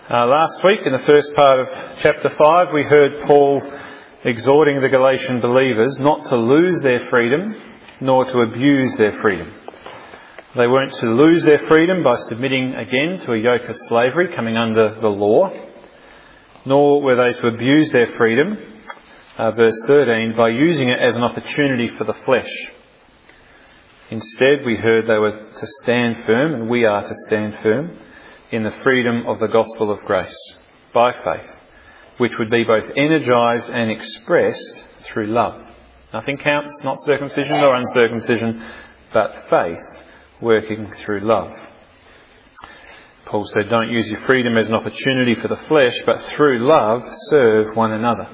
Last week, in the first part of chapter 5, we heard Paul exhorting the Galatian believers not to lose their freedom, nor to abuse their freedom. They weren't to lose their freedom by submitting again to a yoke of slavery coming under the law, nor were they to abuse their freedom, verse 13, by using it as an opportunity for the flesh. Instead, we heard they were to stand firm, and we are to stand firm, in the freedom of the gospel of grace, by faith, which would be both energised and expressed through love. Nothing counts, not circumcision nor uncircumcision, but faith working through love. Paul said, don't use your freedom as an opportunity for the flesh, but through love serve one another.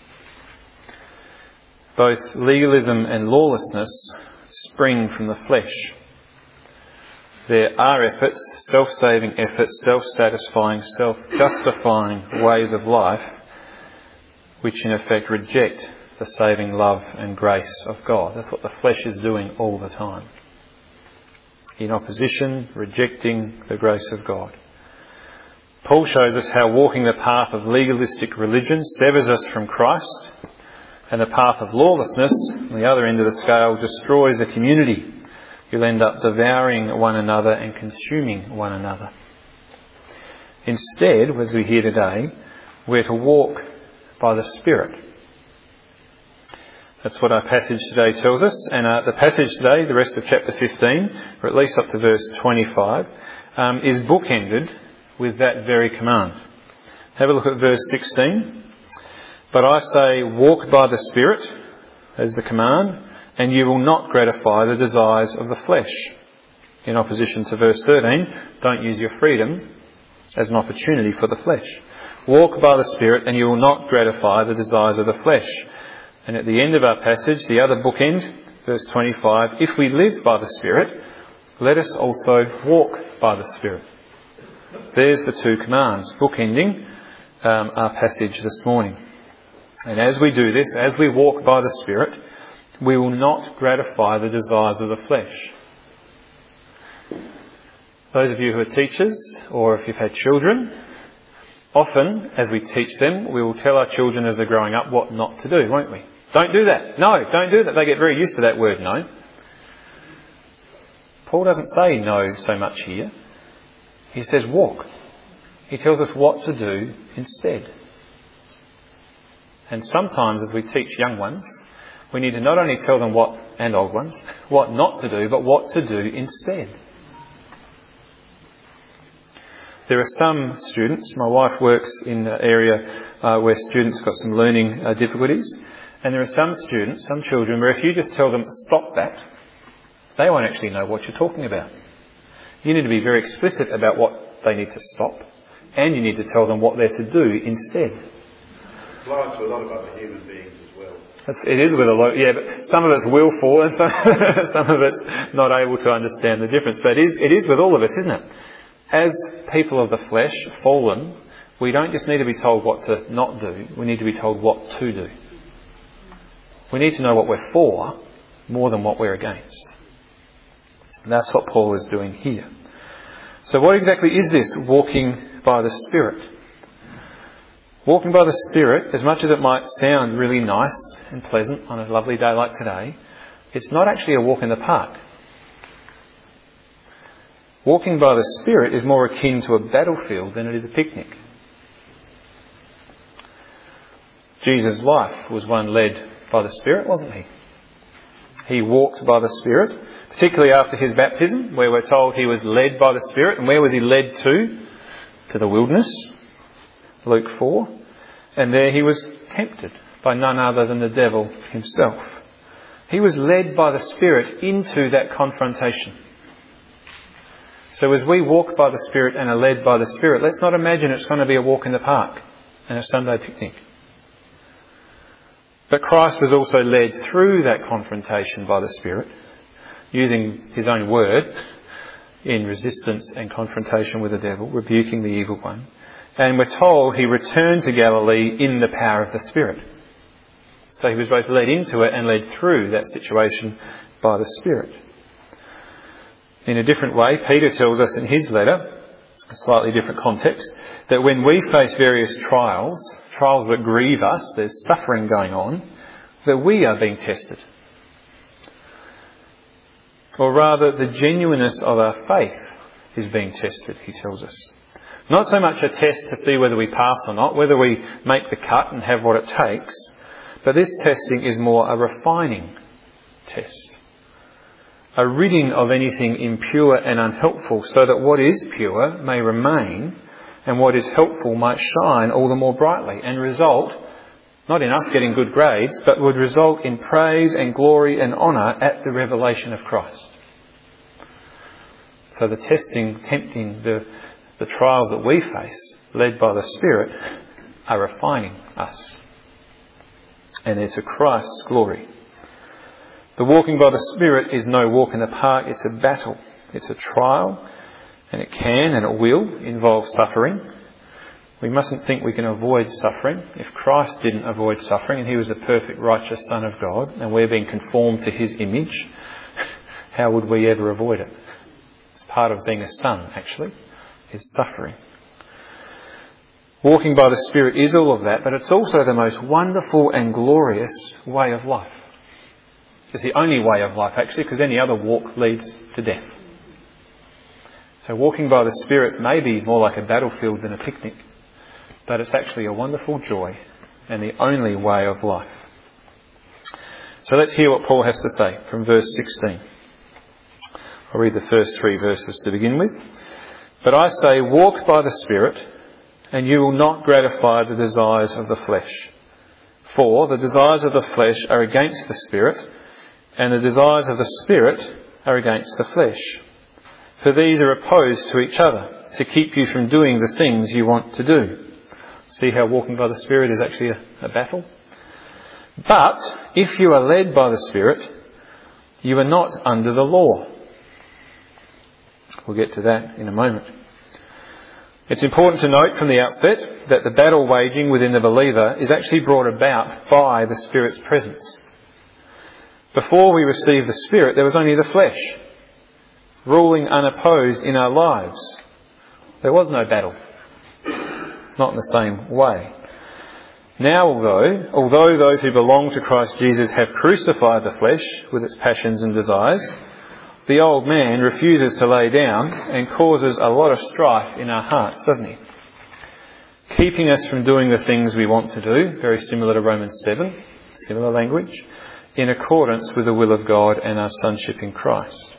Both legalism and lawlessness spring from the flesh. There are efforts, self-saving efforts, self-satisfying, self-justifying ways of life which in effect reject the saving love and grace of God. That's what the flesh is doing all the time. In opposition, rejecting the grace of God. Paul shows us how walking the path of legalistic religion severs us from Christ, and the path of lawlessness, on the other end of the scale, destroys a community. You'll end up devouring one another and consuming one another. Instead, as we hear today, we're to walk by the Spirit. That's what our passage today tells us. And the passage today, the rest of chapter 15, or at least up to verse 25, is bookended with that very command. Have a look at verse 16. But I say, walk by the Spirit, as the command, and you will not gratify the desires of the flesh. In opposition to verse 13, don't use your freedom as an opportunity for the flesh. Walk by the Spirit and you will not gratify the desires of the flesh. And at the end of our passage, the other bookend, verse 25, if we live by the Spirit, let us also walk by the Spirit. There's the two commands, bookending our passage this morning. And as we do this, as we walk by the Spirit, we will not gratify the desires of the flesh. Those of you who are teachers, or if you've had children, often as we teach them, we will tell our children as they're growing up what not to do, won't we? Don't do that. No, don't do that. They get very used to that word, no. Paul doesn't say no so much here. He says walk. He tells us what to do instead. And sometimes as we teach young ones, we need to not only tell them what, and old ones, what not to do, but what to do instead. There are some students, my wife works in an area where students got some learning difficulties, and there are some students, some children, where if you just tell them, stop that, they won't actually know what you're talking about. You need to be very explicit about what they need to stop, and you need to tell them what they're to do instead. It applies to a lot of other human beings as well. It is with a lot, yeah, but some of it's willful and some of it's not able to understand the difference. But it is with all of us, isn't it? As people of the flesh, fallen, we don't just need to be told what to not do, we need to be told what to do. We need to know what we're for more than what we're against. And that's what Paul is doing here. So what exactly is this walking by the Spirit? Walking by the Spirit, as much as it might sound really nice and pleasant on a lovely day like today, it's not actually a walk in the park. Walking by the Spirit is more akin to a battlefield than it is a picnic. Jesus' life was one led by the Spirit, wasn't he? He walked by the Spirit, particularly after his baptism, where we're told he was led by the Spirit. And where was he led to? To the wilderness. Luke 4. And there he was tempted by none other than the devil himself. He was led by the Spirit into that confrontation. So as we walk by the Spirit and are led by the Spirit, let's not imagine it's going to be a walk in the park and a Sunday picnic. But Christ was also led through that confrontation by the Spirit, using his own word in resistance and confrontation with the devil, rebuking the evil one. And we're told he returned to Galilee in the power of the Spirit. So he was both led into it and led through that situation by the Spirit. In a different way, Peter tells us in his letter a slightly different context, that when we face various trials that grieve us, there's suffering going on, that we are being tested. Or rather, the genuineness of our faith is being tested, he tells us. Not so much a test to see whether we pass or not, whether we make the cut and have what it takes, but this testing is more a refining test. A ridding of anything impure and unhelpful, so that what is pure may remain and what is helpful might shine all the more brightly and result, not in us getting good grades, but would result in praise and glory and honour at the revelation of Christ. So the testing, tempting, the trials that we face, led by the Spirit, are refining us. And it's to Christ's glory. The walking by the Spirit is no walk in the park, it's a battle. It's a trial, and it can and it will involve suffering. We mustn't think we can avoid suffering. If Christ didn't avoid suffering and he was the perfect righteous Son of God and we're being conformed to his image, how would we ever avoid it? It's part of being a son, actually, is suffering. Walking by the Spirit is all of that, but it's also the most wonderful and glorious way of life. It's the only way of life, actually, because any other walk leads to death. So walking by the Spirit may be more like a battlefield than a picnic, but it's actually a wonderful joy and the only way of life. So let's hear what Paul has to say from verse 16. I'll read the first 3 verses to begin with. But I say, walk by the Spirit, and you will not gratify the desires of the flesh. For the desires of the flesh are against the Spirit, and the desires of the Spirit are against the flesh. For these are opposed to each other, to keep you from doing the things you want to do. See how walking by the Spirit is actually a battle? But if you are led by the Spirit, you are not under the law. We'll get to that in a moment. It's important to note from the outset that the battle waging within the believer is actually brought about by the Spirit's presence. Before we received the Spirit, there was only the flesh, ruling unopposed in our lives. There was no battle. Not in the same way. Now, although those who belong to Christ Jesus have crucified the flesh with its passions and desires, the old man refuses to lay down and causes a lot of strife in our hearts, doesn't he? Keeping us from doing the things we want to do, very similar to Romans 7, similar language, in accordance with the will of God and our sonship in Christ.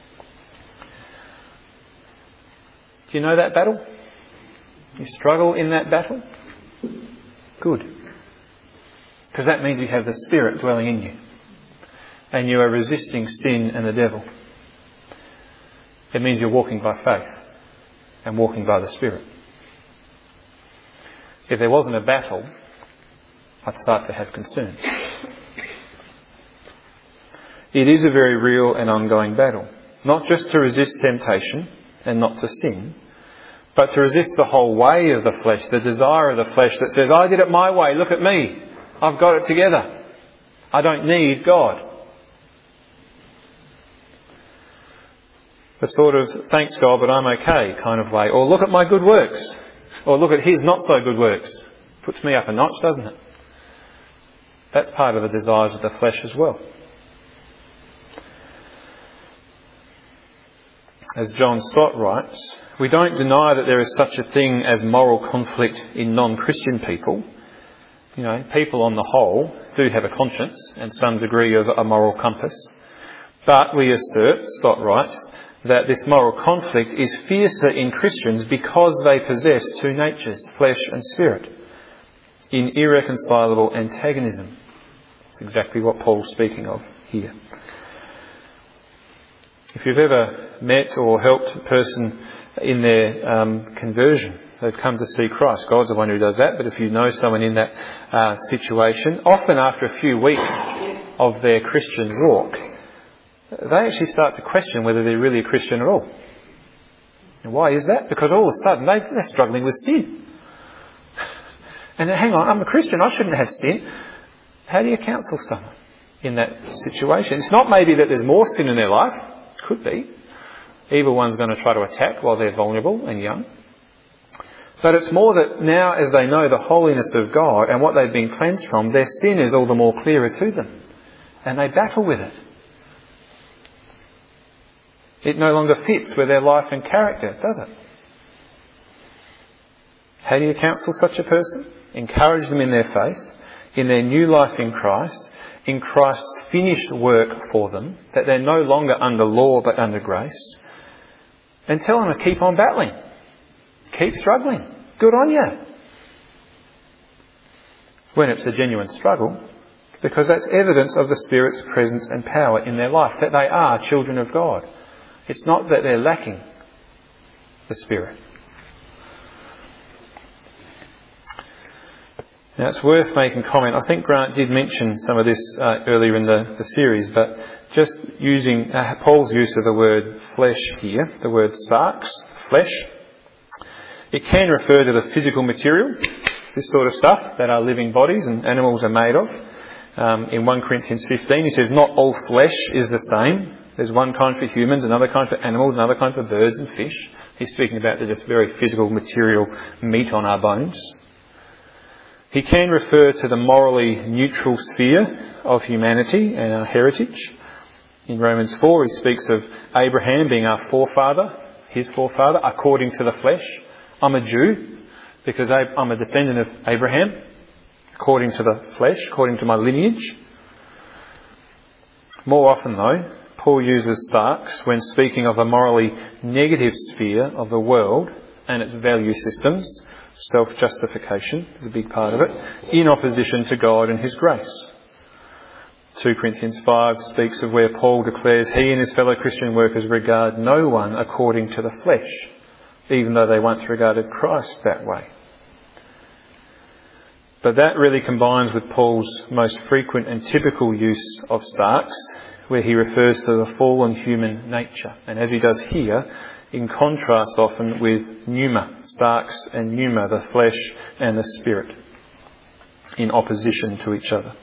Do you know that battle? You struggle in that battle? Good. Because that means you have the Spirit dwelling in you. And you are resisting sin and the devil. It means you're walking by faith and walking by the Spirit. If there wasn't a battle, I'd start to have concern. It is a very real and ongoing battle. Not just to resist temptation and not to sin, but to resist the whole way of the flesh, the desire of the flesh that says, I did it my way, look at me, I've got it together, I don't need God. The sort of, thanks God but I'm okay kind of way. Or look at my good works. Or look at his not so good works. Puts me up a notch, doesn't it? That's part of the desires of the flesh as well. As John Stott writes, we don't deny that there is such a thing as moral conflict in non-Christian people. You know, people on the whole do have a conscience and some degree of a moral compass. But we assert, Stott writes, that this moral conflict is fiercer in Christians because they possess two natures, flesh and spirit, in irreconcilable antagonism. That's exactly what Paul's speaking of here. If you've ever met or helped a person in their conversion, they've come to see Christ. God's the one who does that, but if you know someone in that situation, often after a few weeks of their Christian walk, they actually start to question whether they're really a Christian at all. And why is that? Because all of a sudden they're struggling with sin. And hang on, I'm a Christian, I shouldn't have sin. How do you counsel someone in that situation? It's not maybe that there's more sin in their life. Could be. Evil one's going to try to attack while they're vulnerable and young. But it's more that now, as they know the holiness of God and what they've been cleansed from, their sin is all the more clearer to them. And they battle with it. It no longer fits with their life and character, does it? How do you counsel such a person? Encourage them in their faith, in their new life in Christ's finished work for them, that they're no longer under law but under grace, and tell them to keep on battling. Keep struggling. Good on you. When it's a genuine struggle, because that's evidence of the Spirit's presence and power in their life, that they are children of God. It's not that they're lacking the Spirit. Now it's worth making comment. I think Grant did mention some of this earlier in the series, but just using Paul's use of the word flesh here, the word sarx, flesh, it can refer to the physical material, this sort of stuff that our living bodies and animals are made of. In 1 Corinthians 15 he says, not all flesh is the same. There's one kind for humans, another kind for animals, another kind for birds and fish. He's speaking about the just very physical material meat on our bones. He can refer to the morally neutral sphere of humanity and our heritage. In Romans 4 he speaks of Abraham being our forefather, his forefather, according to the flesh. I'm a Jew because I'm a descendant of Abraham, according to the flesh, according to my lineage. More often though, Paul uses sarx when speaking of a morally negative sphere of the world and its value systems. Self-justification is a big part of it, in opposition to God and His grace. 2 Corinthians 5 speaks of where Paul declares he and his fellow Christian workers regard no one according to the flesh, even though they once regarded Christ that way. But that really combines with Paul's most frequent and typical use of sarx, where he refers to the fallen human nature. And as he does here, in contrast often with pneuma, sarx and pneuma, the flesh and the spirit, in opposition to each other.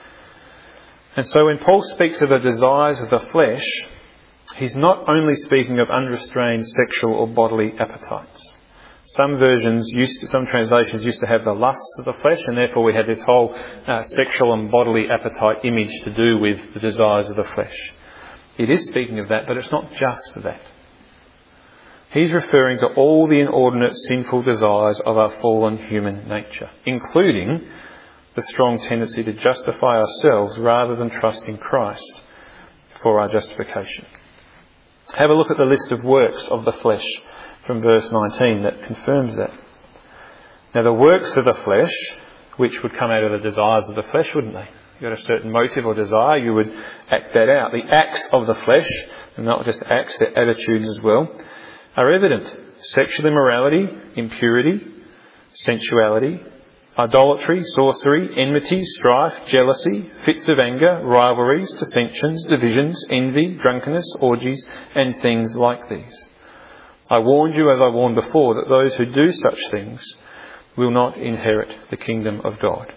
And so when Paul speaks of the desires of the flesh, he's not only speaking of unrestrained sexual or bodily appetites. Some translations used to have the lusts of the flesh, and therefore we had this whole sexual and bodily appetite image to do with the desires of the flesh. It is speaking of that, but it's not just for that. He's referring to all the inordinate sinful desires of our fallen human nature, including the strong tendency to justify ourselves rather than trust in Christ for our justification. Have a look at the list of works of the flesh from verse 19 that confirms that. Now the works of the flesh, which would come out of the desires of the flesh, wouldn't they? You've got a certain motive or desire, you would act that out. The acts of the flesh, and not just acts, they're attitudes as well, are evident. Sexual immorality, impurity, sensuality, idolatry, sorcery, enmity, strife, jealousy, fits of anger, rivalries, dissensions, divisions, envy, drunkenness, orgies, and things like these. I warned you, as I warned before, that those who do such things will not inherit the kingdom of God.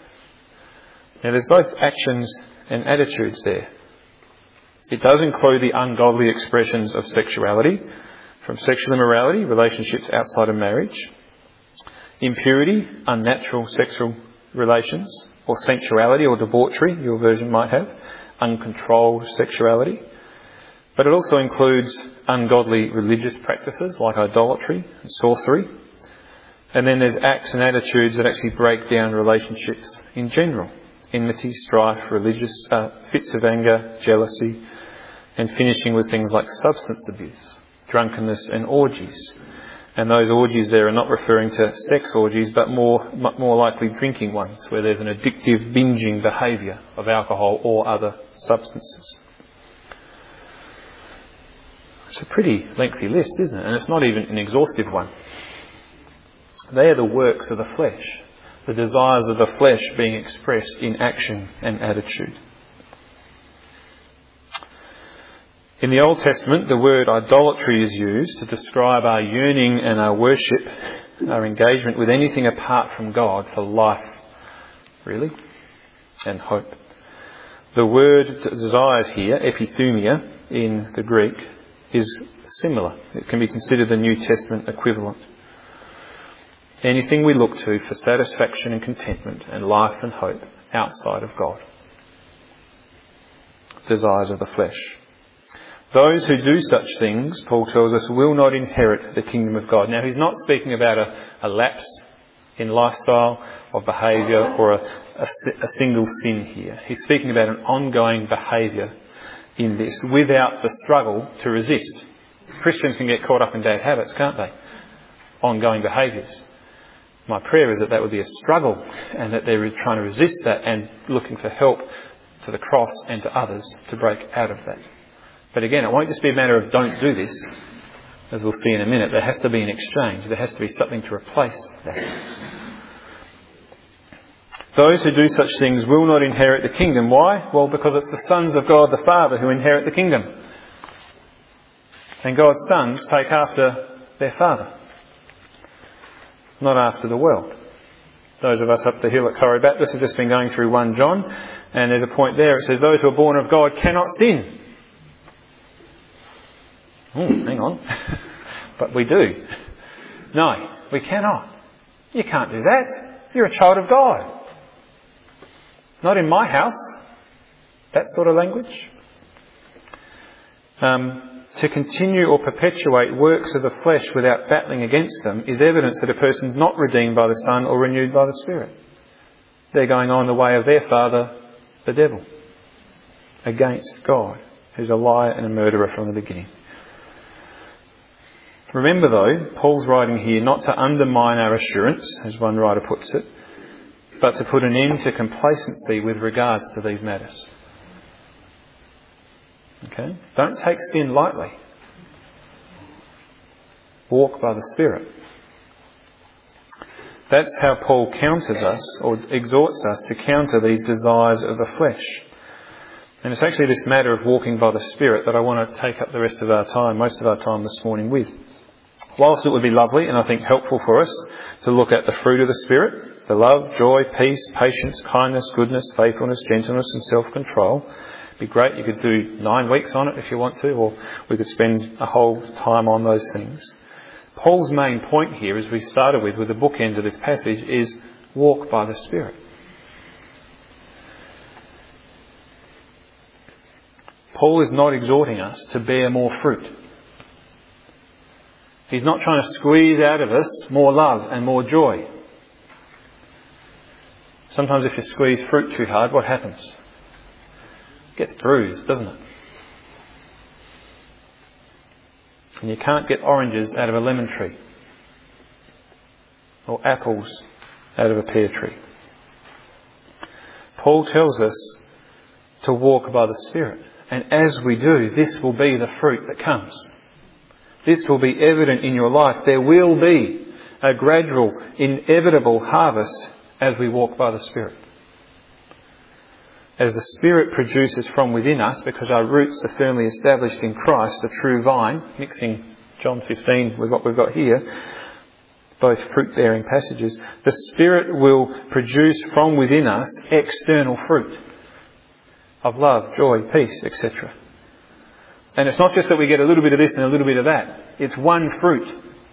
Now there's both actions and attitudes there. It does include the ungodly expressions of sexuality, from sexual immorality, relationships outside of marriage, impurity, unnatural sexual relations, or sensuality or debauchery, your version might have, uncontrolled sexuality. But it also includes ungodly religious practices like idolatry and sorcery. And then there's acts and attitudes that actually break down relationships in general. Enmity, strife, religious fits of anger, jealousy, and finishing with things like substance abuse, drunkenness and orgies. And those orgies there are not referring to sex orgies, but more likely drinking ones, where there's an addictive binging behaviour of alcohol or other substances. It's a pretty lengthy list, isn't it? And it's not even an exhaustive one. They are the works of the flesh, the desires of the flesh being expressed in action and attitude. In the Old Testament, the word idolatry is used to describe our yearning and our worship, our engagement with anything apart from God for life, really, and hope. The word desires here, epithumia, in the Greek, is similar. It can be considered the New Testament equivalent. anything we look to for satisfaction and contentment and life and hope outside of God. Desires of the flesh. Those who do such things, Paul tells us, will not inherit the kingdom of God. Now, he's not speaking about a lapse in lifestyle or behaviour or a single sin here. He's speaking about an ongoing behaviour in this without the struggle to resist. Christians can get caught up in bad habits, can't they? Ongoing behaviours. My prayer is that would be a struggle and that they're trying to resist that and looking for help to the cross and to others to break out of that. But again, it won't just be a matter of don't do this, as we'll see in a minute. There has to be an exchange. There has to be something to replace that. Those who do such things will not inherit the kingdom. Why? Well, because it's the sons of God the Father who inherit the kingdom. And God's sons take after their Father, not after the world. Those of us up the hill at Corrie Baptist have just been going through 1 John, and there's a point there. It says, those who are born of God cannot sin. Hang on. But we do. No, we cannot. You can't do that. You're a child of God. Not in my house. That sort of language. To continue or perpetuate works of the flesh without battling against them is evidence that a person's not redeemed by the Son or renewed by the Spirit. They're going on the way of their father, the devil, against God, who's a liar and a murderer from the beginning. Remember though, Paul's writing here not to undermine our assurance, as one writer puts it, but to put an end to complacency with regards to these matters. Okay? Don't take sin lightly. Walk by the Spirit. That's how Paul counters us, or exhorts us to counter these desires of the flesh. And it's actually this matter of walking by the Spirit that I want to take up the rest of our time, most of our time this morning with. Whilst it would be lovely and I think helpful for us to look at the fruit of the Spirit, the love, joy, peace, patience, kindness, goodness, faithfulness, gentleness and self-control. It'd be great, you could do 9 weeks on it if you want to, or we could spend a whole time on those things. Paul's main point here, as we started with the bookends of this passage, is walk by the Spirit. Paul is not exhorting us to bear more fruit. He's not trying to squeeze out of us more love and more joy. Sometimes if you squeeze fruit too hard, what happens? It gets bruised, doesn't it? And you can't get oranges out of a lemon tree, or apples out of a pear tree. Paul tells us to walk by the Spirit. And as we do, this will be the fruit that comes. This will be evident in your life. There will be a gradual, inevitable harvest as we walk by the Spirit. As the Spirit produces from within us, because our roots are firmly established in Christ, the true vine, mixing John 15 with what we've got here, both fruit-bearing passages, the Spirit will produce from within us external fruit of love, joy, peace, etc. And it's not just that we get a little bit of this and a little bit of that. It's one fruit.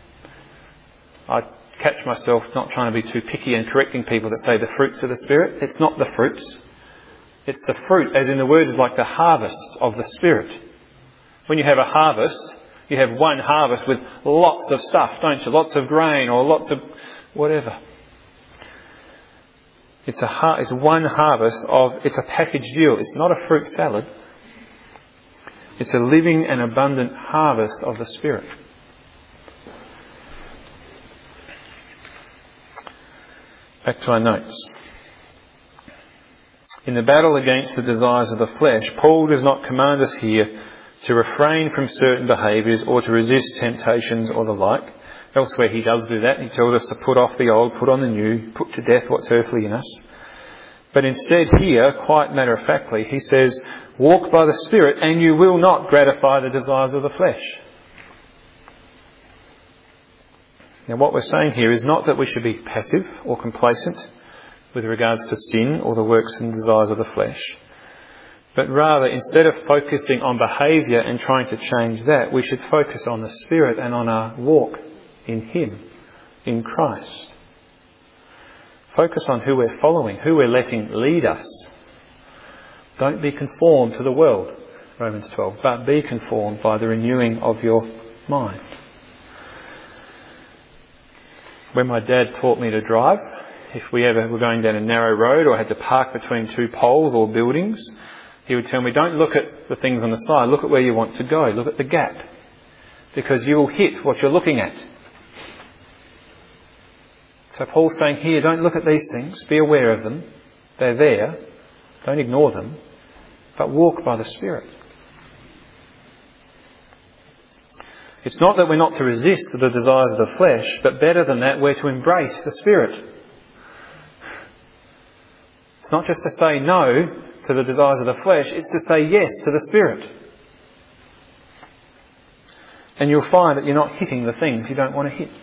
I catch myself not trying to be too picky and correcting people that say the fruits of the Spirit. It's not the fruits. It's the fruit, as in the word is like the harvest of the Spirit. When you have a harvest, you have one harvest with lots of stuff, don't you? Lots of grain or lots of whatever. It's one harvest it's a packaged deal. It's not a fruit salad. It's a living and abundant harvest of the Spirit. Back to our notes. In the battle against the desires of the flesh, Paul does not command us here to refrain from certain behaviours or to resist temptations or the like. Elsewhere he does do that. He tells us to put off the old, put on the new, put to death what's earthly in us. But instead here, quite matter-of-factly, he says, walk by the Spirit and you will not gratify the desires of the flesh. Now what we're saying here is not that we should be passive or complacent with regards to sin or the works and desires of the flesh. But rather, instead of focusing on behaviour and trying to change that, we should focus on the Spirit and on our walk in Him, in Christ. Focus on who we're following, who we're letting lead us. Don't be conformed to the world, Romans 12, but be conformed by the renewing of your mind. When my dad taught me to drive, if we ever were going down a narrow road or had to park between two poles or buildings, he would tell me, don't look at the things on the side, look at where you want to go, look at the gap, because you will hit what you're looking at. So Paul's saying here, don't look at these things, be aware of them, they're there, don't ignore them, but walk by the Spirit. It's not that we're not to resist the desires of the flesh, but better than that, we're to embrace the Spirit. It's not just to say no to the desires of the flesh, it's to say yes to the Spirit. And you'll find that you're not hitting the things you don't want to hit.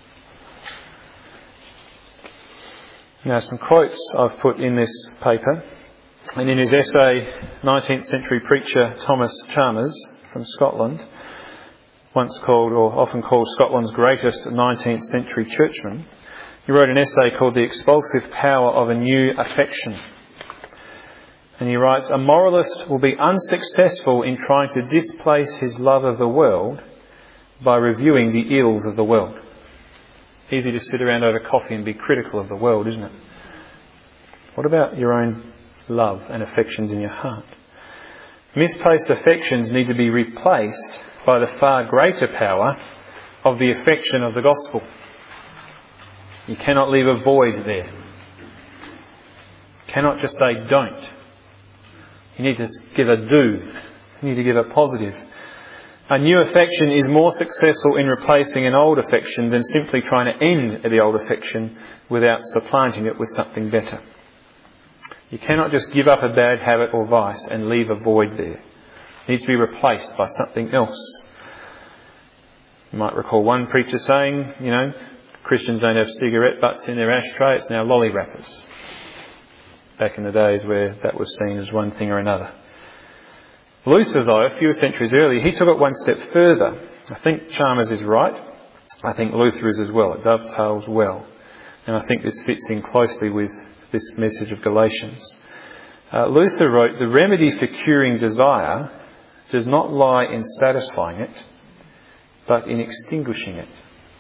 Now, some quotes I've put in this paper. And in his essay, 19th century preacher Thomas Chalmers from Scotland, once called or often called Scotland's greatest 19th century churchman, he wrote an essay called The Expulsive Power of a New Affection. And he writes, a moralist will be unsuccessful in trying to displace his love of the world by reviewing the ills of the world. Easy to sit around over coffee and be critical of the world, isn't it? What about your own love and affections in your heart? Misplaced affections need to be replaced by the far greater power of the affection of the gospel. You cannot leave a void there. You cannot just say don't. You need to give a do. You need to give a positive. A new affection is more successful in replacing an old affection than simply trying to end the old affection without supplanting it with something better. You cannot just give up a bad habit or vice and leave a void there. It needs to be replaced by something else. You might recall one preacher saying, Christians don't have cigarette butts in their ashtray, it's now lolly wrappers. Back in the days where that was seen as one thing or another. Luther, though, a few centuries earlier, he took it one step further. I think Chalmers is right. I think Luther is as well. It dovetails well. And I think this fits in closely with this message of Galatians. Luther wrote, the remedy for curing desire does not lie in satisfying it, but in extinguishing it.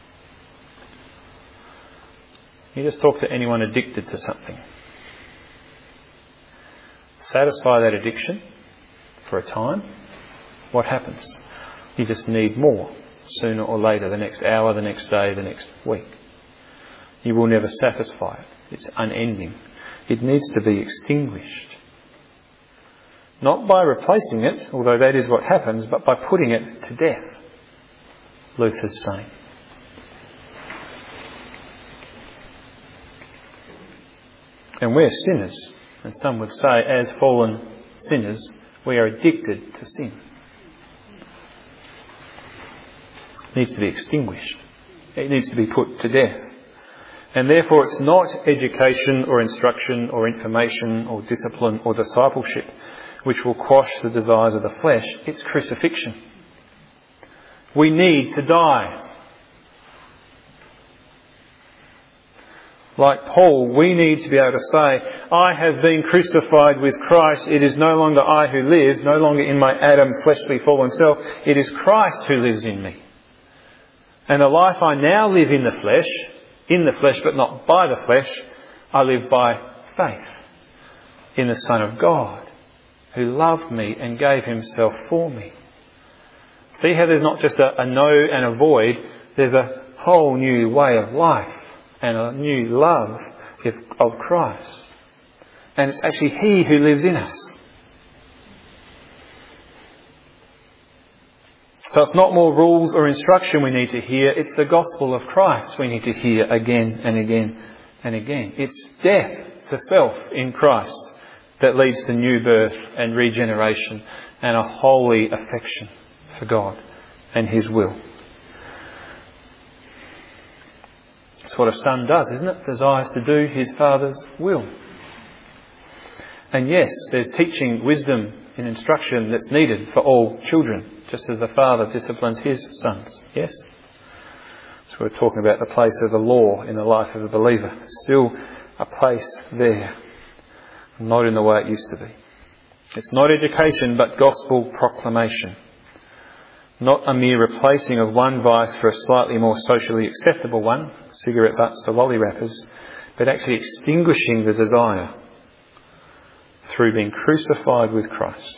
You just talk to anyone addicted to something. Satisfy that addiction for a time. What happens? You just need more sooner or later, the next hour, the next day, the next week. You will never satisfy it. It's unending. It needs to be extinguished. Not by replacing it, although that is what happens, but by putting it to death, Luther's saying. And we're sinners. And some would say, as fallen sinners, we are addicted to sin. It needs to be extinguished. It needs to be put to death. And therefore it's not education or instruction or information or discipline or discipleship which will quash the desires of the flesh. It's crucifixion. We need to die. Like Paul, we need to be able to say, I have been crucified with Christ. It is no longer I who live, no longer in my Adam fleshly fallen self. It is Christ who lives in me. And the life I now live in the flesh but not by the flesh, I live by faith in the Son of God, who loved me and gave himself for me. See how there's not just a no and a void, there's a whole new way of life and a new love of Christ. And it's actually He who lives in us. So it's not more rules or instruction we need to hear, it's the gospel of Christ we need to hear again and again and again. It's death to self in Christ that leads to new birth and regeneration and a holy affection for God and His will. It's what a son does, isn't it? Desires to do his father's will. And yes, there's teaching, wisdom and instruction that's needed for all children, just as the father disciplines his sons. Yes? So we're talking about the place of the law in the life of a believer. Still a place there, not in the way it used to be. It's not education, but gospel proclamation. Not a mere replacing of one vice for a slightly more socially acceptable one, cigarette butts to lolly wrappers, but actually extinguishing the desire through being crucified with Christ.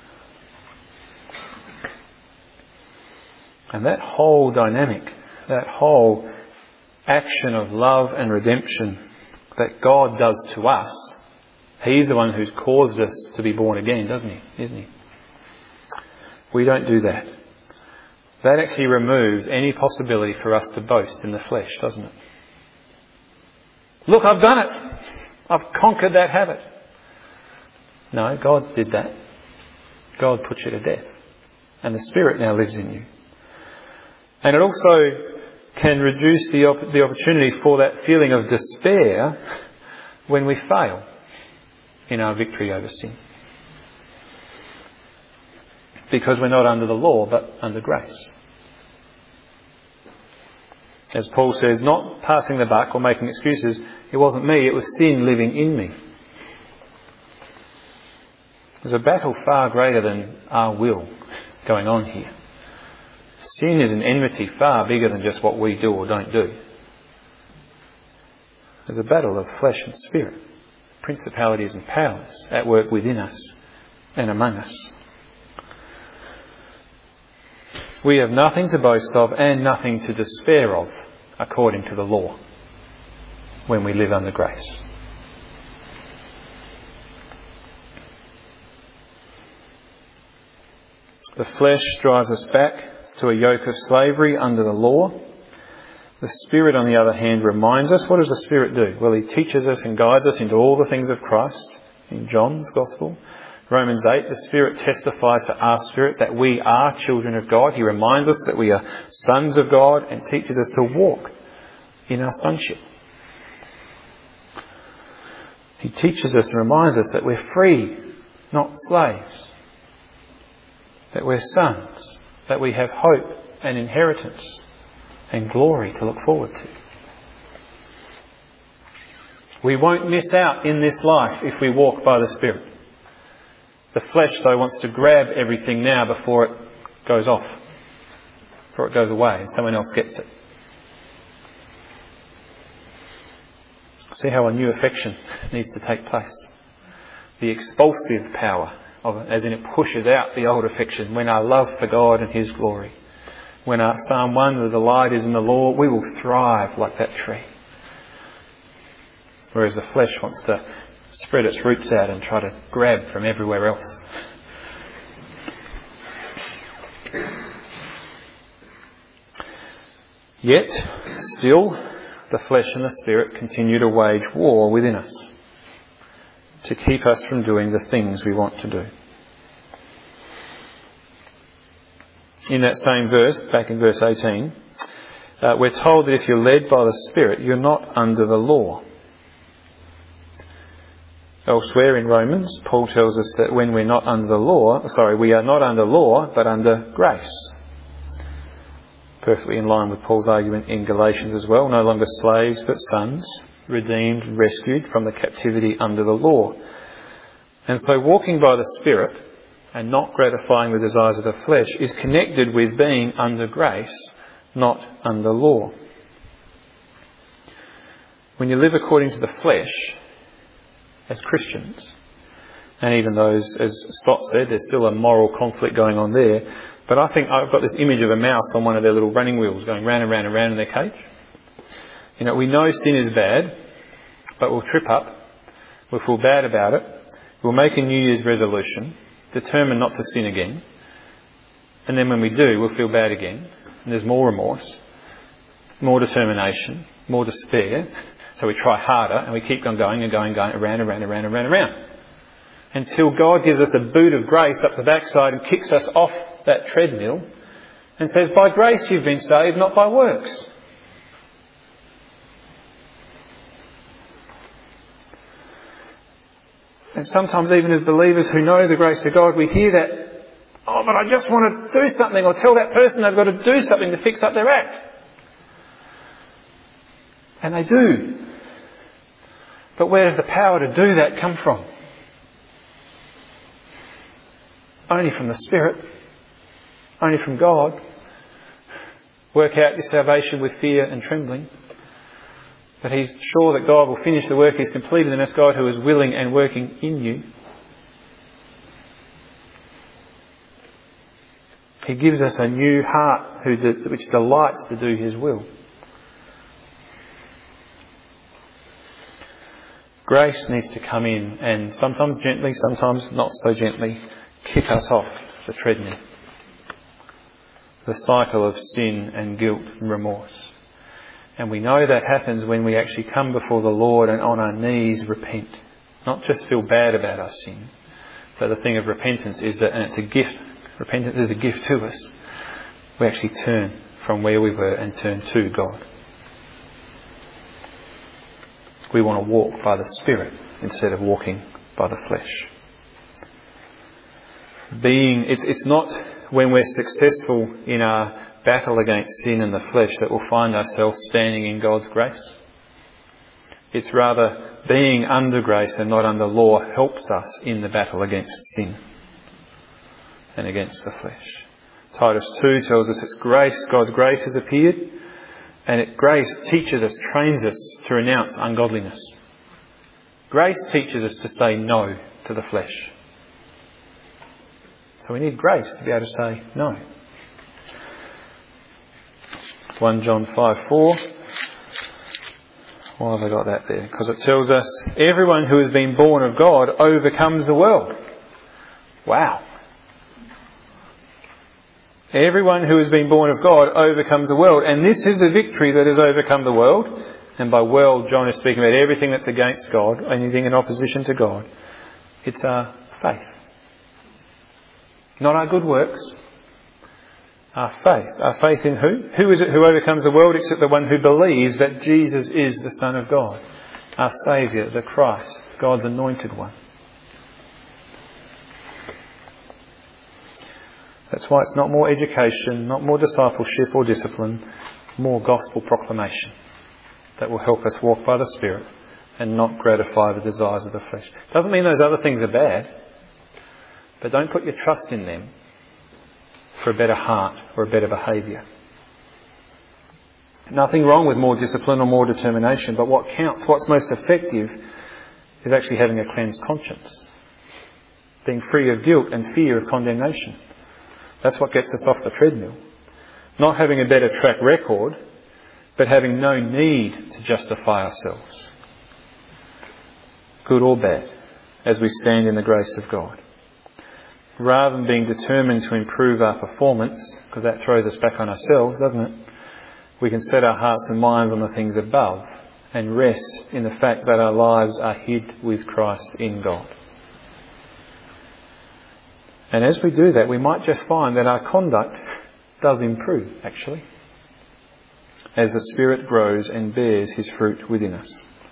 And that whole dynamic, that whole action of love and redemption that God does to us, He's the one who's caused us to be born again, doesn't He? Isn't He? We don't do that. That actually removes any possibility for us to boast in the flesh, doesn't it? Look, I've done it. I've conquered that habit. No, God did that. God put you to death. And the Spirit now lives in you. And it also can reduce the opportunity for that feeling of despair when we fail in our victory over sin. Because we're not under the law, but under grace. As Paul says, not passing the buck or making excuses, it wasn't me, it was sin living in me. There's a battle far greater than our will going on here. Sin is an enmity far bigger than just what we do or don't do. There's a battle of flesh and spirit, principalities and powers at work within us and among us. We have nothing to boast of and nothing to despair of according to the law when we live under grace. The flesh drives us back to a yoke of slavery under the law. The Spirit, on the other hand, reminds us. What does the Spirit do? Well, He teaches us and guides us into all the things of Christ in John's Gospel. Romans 8, the Spirit testifies to our spirit that we are children of God. He reminds us that we are sons of God and teaches us to walk in our sonship. He teaches us and reminds us that we're free, not slaves. That we're sons. That we have hope and inheritance and glory to look forward to. We won't miss out in this life if we walk by the Spirit. The flesh, though, wants to grab everything now before it goes off, before it goes away and someone else gets it. See how a new affection needs to take place. The expulsive power of it, as in it pushes out the old affection when our love for God and His glory. When our Psalm 1, the delight is in the law, we will thrive like that tree. Whereas the flesh wants to spread its roots out and try to grab from everywhere else. Yet, still, the flesh and the spirit continue to wage war within us to keep us from doing the things we want to do. In that same verse, back in verse 18, we're told that if you're led by the Spirit, you're not under the law. Elsewhere in Romans, Paul tells us that when we're not under the law, we are not under law, but under grace. Perfectly in line with Paul's argument in Galatians as well. No longer slaves, but sons, redeemed and rescued from the captivity under the law. And so walking by the Spirit and not gratifying the desires of the flesh is connected with being under grace, not under law. When you live according to the flesh, as Christians, and even those, as Scott said, there's still a moral conflict going on there, but I think I've got this image of a mouse on one of their little running wheels going round and round and round in their cage. You know, we know sin is bad, but we'll trip up, we'll feel bad about it, we'll make a New Year's resolution, determine not to sin again, and then when we do, we'll feel bad again, and there's more remorse, more determination, more despair, so we try harder and we keep on going and going, around and round and round and round and round. Until God gives us a boot of grace up the backside and kicks us off that treadmill and says, by grace you've been saved, not by works. And sometimes even as believers who know the grace of God, we hear that, oh, but I just want to do something, or tell that person they've got to do something to fix up their act. And they do. But where does the power to do that come from? Only from the Spirit. Only from God. Work out your salvation with fear and trembling. But He's sure that God will finish the work He's completed, and that's God who is willing and working in you. He gives us a new heart which delights to do His will. Grace needs to come in and sometimes gently, sometimes not so gently, kick us off the treadmill. The cycle of sin and guilt and remorse. And we know that happens when we actually come before the Lord and on our knees repent. Not just feel bad about our sin, but the thing of repentance is that, and it's a gift, repentance is a gift to us. We actually turn from where we were and turn to God. We want to walk by the Spirit instead of walking by the flesh. It's not when we're successful in our battle against sin and the flesh that we'll find ourselves standing in God's grace. It's rather being under grace and not under law helps us in the battle against sin and against the flesh. Titus 2 tells us it's grace, God's grace has appeared, and grace teaches us, trains us to renounce ungodliness. Grace teaches us to say no to the flesh. So we need grace to be able to say no. 1 John 5:4. Why have I got that there? Because it tells us everyone who has been born of God overcomes the world. Wow. Everyone who has been born of God overcomes the world. And this is the victory that has overcome the world. And by world, John is speaking about everything that's against God, anything in opposition to God. It's our faith. Not our good works. Our faith. Our faith in who? Who is it who overcomes the world except the one who believes that Jesus is the Son of God, our Saviour, the Christ, God's anointed one. That's why it's not more education, not more discipleship or discipline, more gospel proclamation that will help us walk by the Spirit and not gratify the desires of the flesh. Doesn't mean those other things are bad, but don't put your trust in them for a better heart or a better behaviour. Nothing wrong with more discipline or more determination, but what counts, what's most effective, is actually having a cleansed conscience. Being free of guilt and fear of condemnation. That's what gets us off the treadmill. Not having a better track record, but having no need to justify ourselves, good or bad, as we stand in the grace of God. Rather than being determined to improve our performance, because that throws us back on ourselves, doesn't it? We can set our hearts and minds on the things above and rest in the fact that our lives are hid with Christ in God. And as we do that, we might just find that our conduct does improve, actually, as the Spirit grows and bears His fruit within us.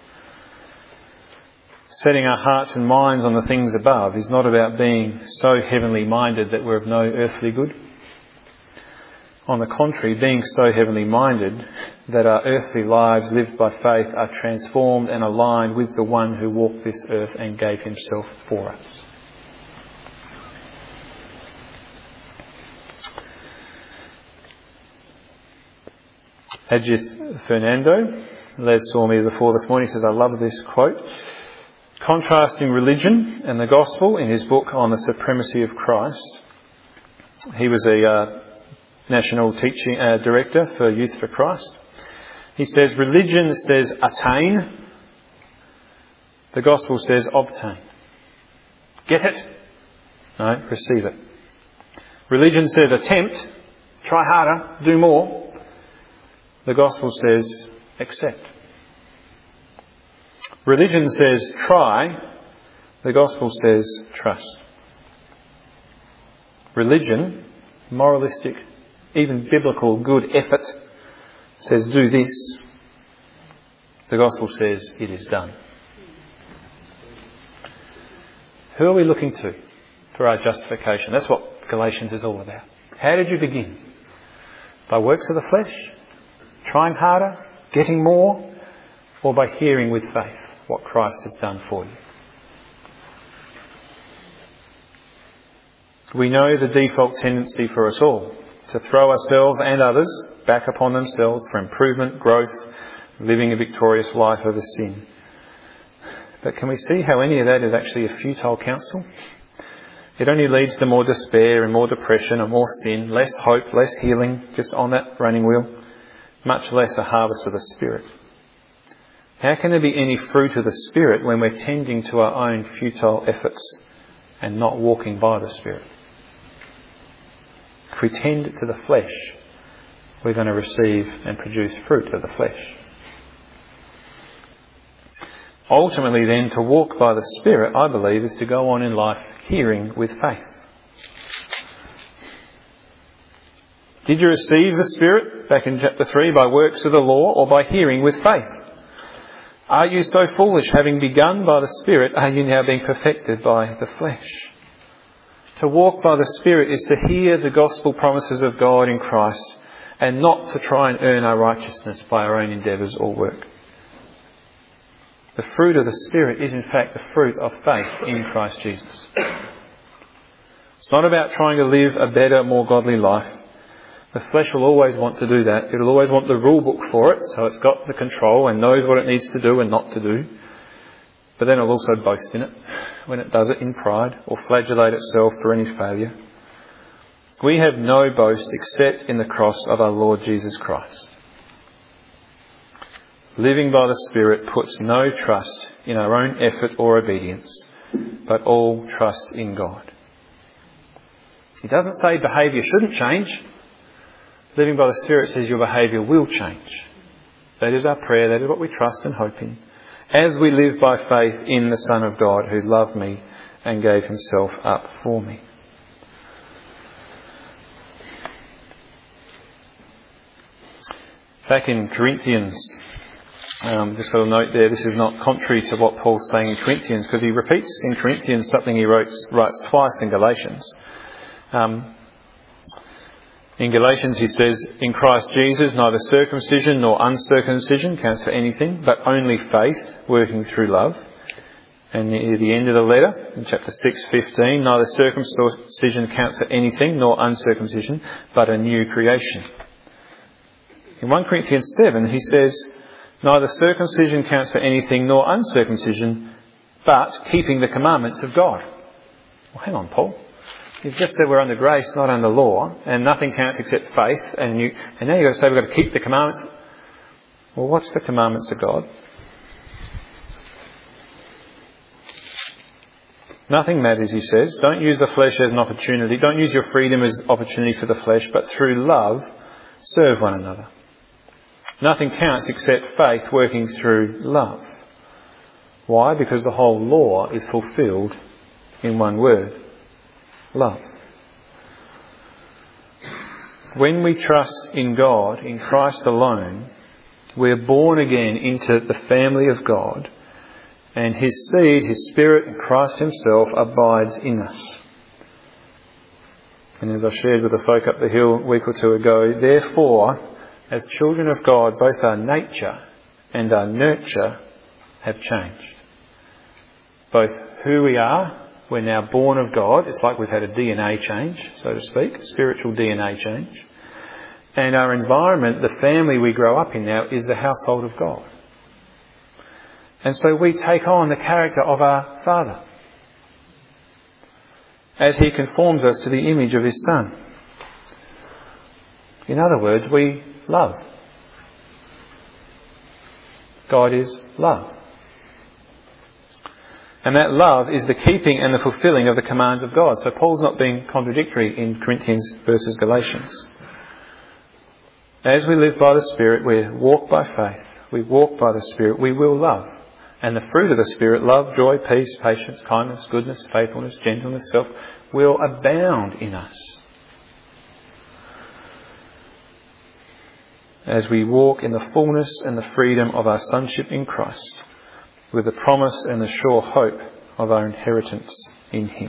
Setting our hearts and minds on the things above is not about being so heavenly minded that we're of no earthly good. On the contrary, being so heavenly minded that our earthly lives lived by faith are transformed and aligned with the one who walked this earth and gave Himself for us. Hadjith Fernando, Les saw me before this morning, says, I love this quote. Contrasting religion and the gospel in his book on the supremacy of Christ. He was a national teaching director for Youth for Christ. He says, religion says attain. The gospel says obtain. Get it? No, receive it. Religion says attempt. Try harder. Do more. The gospel says accept. Religion says try. The gospel says trust. Religion, moralistic, even biblical good effort, says do this. The gospel says it is done. Who are we looking to for our justification? That's what Galatians is all about. How did you begin? By works of the flesh? Trying harder? Getting more? Or by hearing with faith? what Christ has done for you. We know the default tendency for us all to throw ourselves and others back upon themselves for improvement, growth, living a victorious life over sin. But can we see how any of that is actually a futile counsel? It only leads to more despair and more depression and more sin, less hope, less healing, just on that running wheel, much less a harvest of the Spirit. How can there be any fruit of the Spirit when we're tending to our own futile efforts and not walking by the Spirit? If we tend to the flesh, we're going to receive and produce fruit of the flesh. Ultimately then, to walk by the Spirit, I believe, is to go on in life hearing with faith. Did you receive the Spirit, back in chapter 3, by works of the law or by hearing with faith? Are you so foolish, having begun by the Spirit, are you now being perfected by the flesh? To walk by the Spirit is to hear the gospel promises of God in Christ and not to try and earn our righteousness by our own endeavours or work. The fruit of the Spirit is in fact the fruit of faith in Christ Jesus. It's not about trying to live a better, more godly life. The flesh will always want to do that. It'll always want the rule book for it, so it's got the control and knows what it needs to do and not to do. But then it'll also boast in it when it does it in pride or flagellate itself for any failure. We have no boast except in the cross of our Lord Jesus Christ. Living by the Spirit puts no trust in our own effort or obedience, but all trust in God. He doesn't say behaviour shouldn't change. Living by the Spirit says your behaviour will change. That is our prayer. That is what we trust and hope in. As we live by faith in the Son of God who loved me and gave himself up for me. Back in Corinthians, just got a note there, this is not contrary to what Paul's saying in Corinthians, because he repeats in Corinthians something he writes twice in Galatians. In Galatians he says, in Christ Jesus neither circumcision nor uncircumcision counts for anything, but only faith working through love. And near the end of the letter, in chapter 6:15, neither circumcision counts for anything nor uncircumcision, but a new creation. In 1 Corinthians 7 he says, neither circumcision counts for anything nor uncircumcision, but keeping the commandments of God. Well, hang on, Paul. You've just said we're under grace, not under law, and nothing counts except faith, and now you've got to say we've got to keep the commandments. Well, what's the commandments of God? Nothing matters, he says. Don't use the flesh as an opportunity. Don't use your freedom as opportunity for the flesh, but through love, serve one another. Nothing counts except faith working through love. Why? Because the whole law is fulfilled in one word. Love. When we trust in God, in Christ alone, we're born again into the family of God, and his seed, his Spirit, and Christ himself abides in us. And as I shared with the folk up the hill a week or two ago, therefore, as children of God, both our nature and our nurture have changed. Both who we are, we're now born of God. It's like we've had a DNA change, so to speak, a spiritual DNA change. And our environment, the family we grow up in now, is the household of God. And so we take on the character of our Father as he conforms us to the image of his Son. In other words, we love. God is love. And that love is the keeping and the fulfilling of the commands of God. So Paul's not being contradictory in Corinthians versus Galatians. As we live by the Spirit, we walk by faith. We walk by the Spirit. We will love. And the fruit of the Spirit, love, joy, peace, patience, kindness, goodness, faithfulness, gentleness, self, will abound in us. As we walk in the fullness and the freedom of our sonship in Christ, with the promise and the sure hope of our inheritance in him.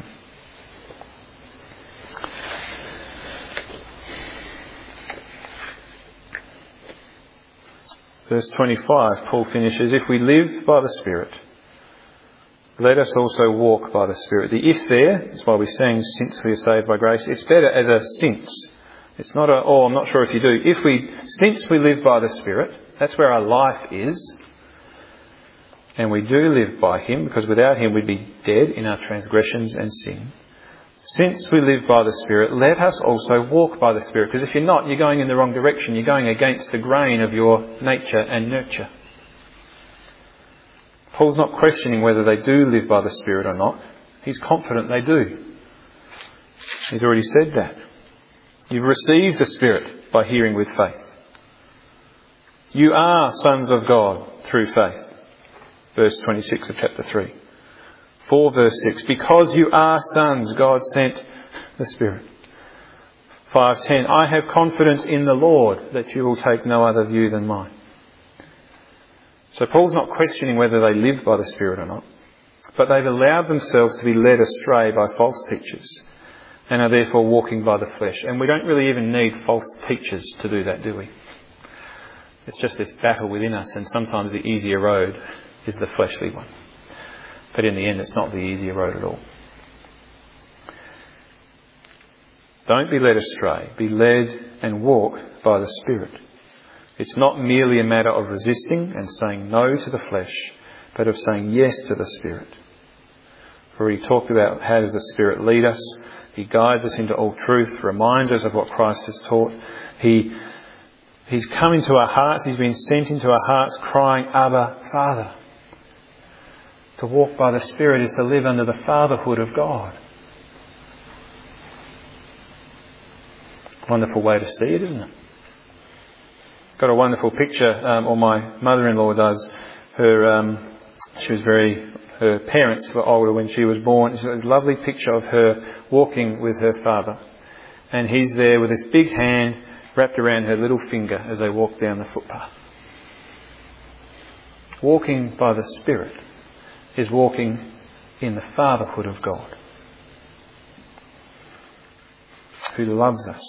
Verse 25, Paul finishes, if we live by the Spirit, let us also walk by the Spirit. The if there, that's why we sang, since we are saved by grace, it's better as a since. It's not a, oh, I'm not sure if you do. Since we live by the Spirit, that's where our life is. And we do live by Him, because without Him we'd be dead in our transgressions and sin. Since we live by the Spirit, let us also walk by the Spirit. Because if you're not, you're going in the wrong direction. You're going against the grain of your nature and nurture. Paul's not questioning whether they do live by the Spirit or not. He's confident they do. He's already said that. You've received the Spirit by hearing with faith. You are sons of God through faith. Verse 26 of chapter 3. 4 verse 6. Because you are sons, God sent the Spirit. 5:10. I have confidence in the Lord that you will take no other view than mine. So Paul's not questioning whether they live by the Spirit or not, but they've allowed themselves to be led astray by false teachers and are therefore walking by the flesh. And we don't really even need false teachers to do that, do we? It's just this battle within us, and sometimes the easier road is the fleshly one. But in the end, it's not the easier road at all. Don't be led astray. Be led and walk by the Spirit. It's not merely a matter of resisting and saying no to the flesh, but of saying yes to the Spirit. We've already talked about how does the Spirit lead us. He guides us into all truth, reminds us of what Christ has taught. He's come into our hearts. He's been sent into our hearts crying, Abba, Father. To walk by the Spirit is to live under the fatherhood of God. Wonderful way to see it, isn't it? Got a wonderful picture, or my mother-in-law does. Her parents were older when she was born. It's a lovely picture of her walking with her father. And he's there with this big hand wrapped around her little finger as they walk down the footpath. Walking by the Spirit is walking in the fatherhood of God, who loves us,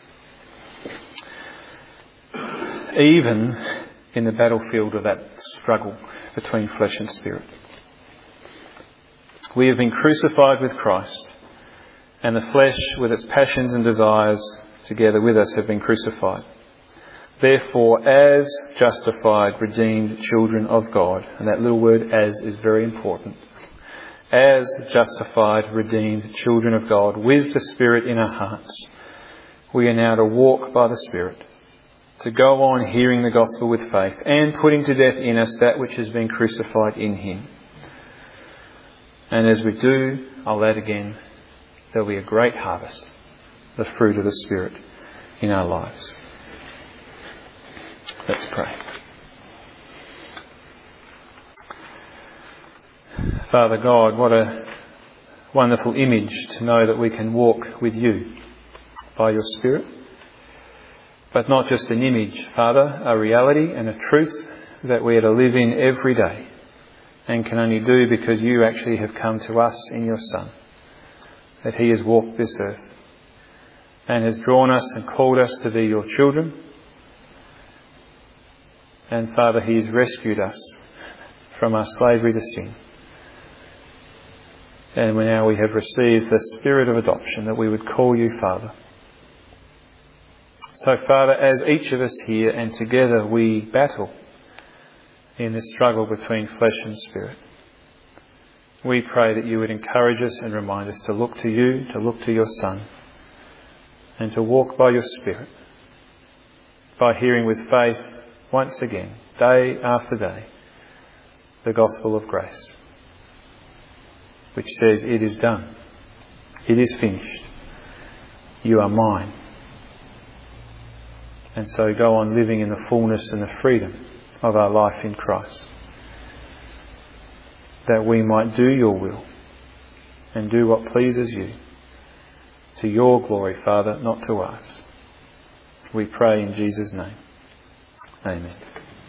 even in the battlefield of that struggle between flesh and spirit. We have been crucified with Christ, and the flesh with its passions and desires together with us have been crucified. Therefore, as justified, redeemed children of God, and that little word as is very important. As justified, redeemed children of God, with the Spirit in our hearts, we are now to walk by the Spirit, to go on hearing the gospel with faith and putting to death in us that which has been crucified in Him. And as we do, I'll add again, there will be a great harvest, the fruit of the Spirit in our lives. Let's pray. Father God, what a wonderful image to know that we can walk with you by your Spirit. But not just an image, Father, a reality and a truth that we are to live in every day and can only do because you actually have come to us in your Son, that He has walked this earth and has drawn us and called us to be your children. And Father, He has rescued us from our slavery to sin. And now we have received the Spirit of adoption that we would call you Father. So Father, as each of us here and together we battle in this struggle between flesh and spirit, we pray that you would encourage us and remind us to look to you, to look to your Son, and to walk by your Spirit, by hearing with faith once again, day after day, the gospel of grace, which says, it is done, it is finished, you are mine. And so go on living in the fullness and the freedom of our life in Christ, that we might do your will and do what pleases you, to your glory, Father, not to ours. We pray in Jesus' name. Amen.